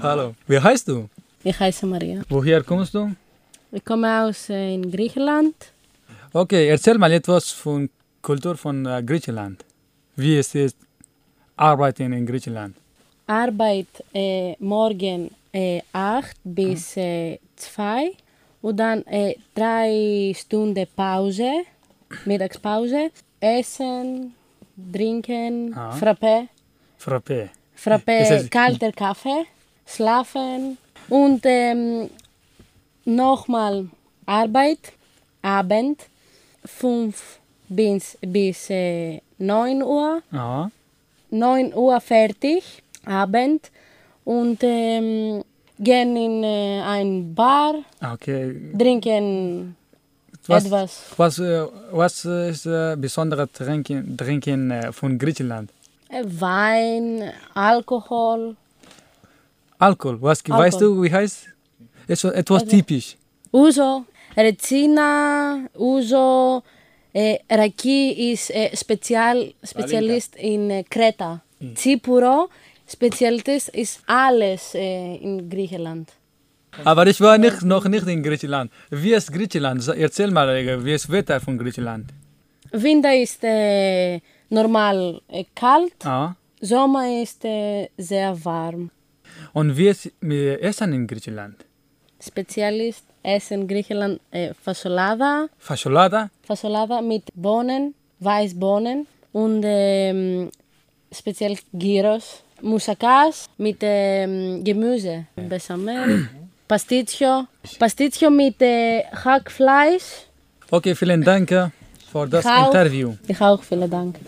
Hallo. Wie heißt du? Ich heiße Maria. Woher kommst du? Ich komme aus in Griechenland. Okay, erzähl mal etwas von Kultur von Griechenland. Wie es ist, arbeiten in Griechenland. Arbeit morgen 8 bis 2 und dann 3 Stunden Pause, Mittagspause, Essen, Trinken, Frappé. Frappé. Frappé, kalter Kaffee, schlafen und nochmal Arbeit, Abend, 5 bis 9 Uhr, Aha. 9 Uhr fertig, Abend und gehen in ein Bar, Okay. trinken etwas. Was ist besondere Trinken von Griechenland? Wein, Alkohol. Alkohol. Weißt du, wie heißt? Etwas typisch. Ouzo, Retsina, Ouzo, Raki ist Spezialist in Kreta. Tsipuro, Spezialist ist alles in Griechenland. Aber ich war noch nicht in Griechenland. Wie ist Griechenland? Erzähl mal, wie ist das Wetter von Griechenland? Winter ist normal kalt, Ah. Sommer ist sehr warm. Und wie ist mit Essen in Griechenland? Spezialist Essen Griechenland Fasolada. Fasolada? Mit Bohnen, Weißbohnen und speziell Gyros. Moussakkas mit Gemüse. Bechamel, Pasticcio mit Hackfleisch. Okay, vielen Dank für das Interview. Ich auch, vielen Dank.